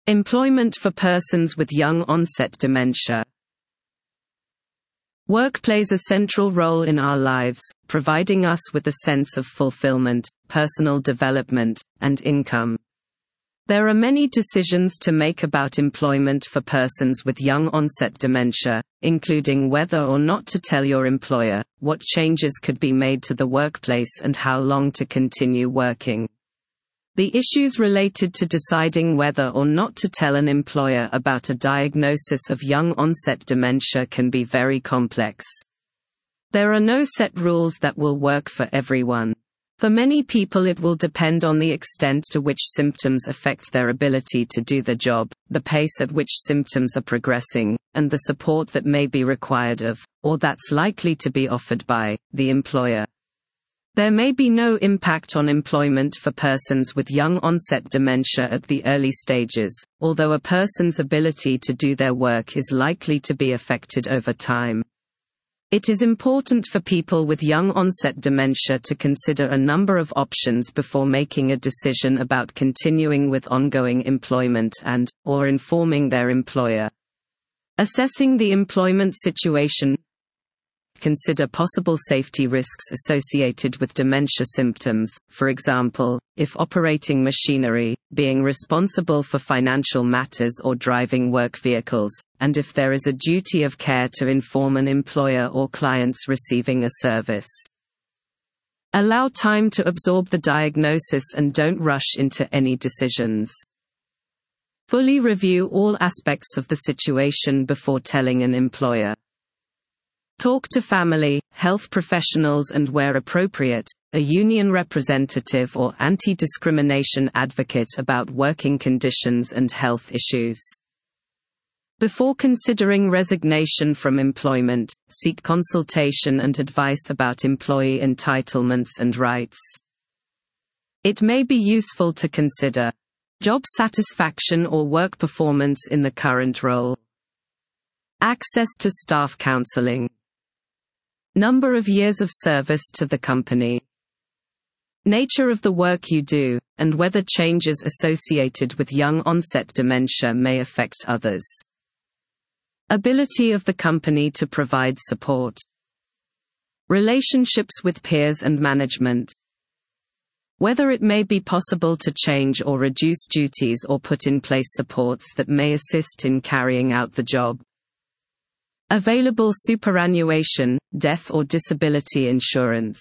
Employment for persons with young-onset dementia. Work plays a central role in our lives, providing us with a sense of fulfillment, personal development, and income. There are many decisions to make about employment for persons with young-onset dementia, including whether or not to tell your employer, what changes could be made to the workplace, and how long to continue working. The issues related to deciding whether or not to tell an employer about a diagnosis of young-onset dementia can be very complex. There are no set rules that will work for everyone. For many people, it will depend on the extent to which symptoms affect their ability to do the job, the pace at which symptoms are progressing, and the support that may be required of, or that's likely to be offered by, the employer. There may be no impact on employment for persons with young-onset dementia at the early stages, although a person's ability to do their work is likely to be affected over time. It is important for people with young-onset dementia to consider a number of options before making a decision about continuing with ongoing employment or informing their employer. Assessing the employment situation. Consider possible safety risks associated with dementia symptoms, for example, if operating machinery, being responsible for financial matters or driving work vehicles, and if there is a duty of care to inform an employer or clients receiving a service. Allow time to absorb the diagnosis and don't rush into any decisions. Fully review all aspects of the situation before telling an employer. Talk to family, health professionals and, where appropriate, a union representative or anti-discrimination advocate about working conditions and health issues. Before considering resignation from employment, seek consultation and advice about employee entitlements and rights. It may be useful to consider job satisfaction or work performance in the current role. Access to staff counseling. Number of years of service to the company. Nature of the work you do, and whether changes associated with young-onset dementia may affect others. Ability of the company to provide support. Relationships with peers and management. Whether it may be possible to change or reduce duties or put in place supports that may assist in carrying out the job. Available superannuation, death or disability insurance.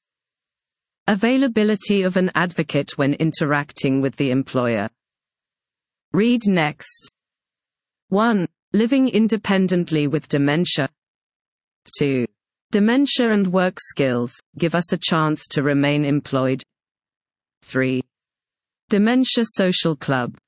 Availability of an advocate when interacting with the employer. Read next. 1. Living independently with dementia. 2. Dementia and work skills, give us a chance to remain employed. 3. Dementia Social Club.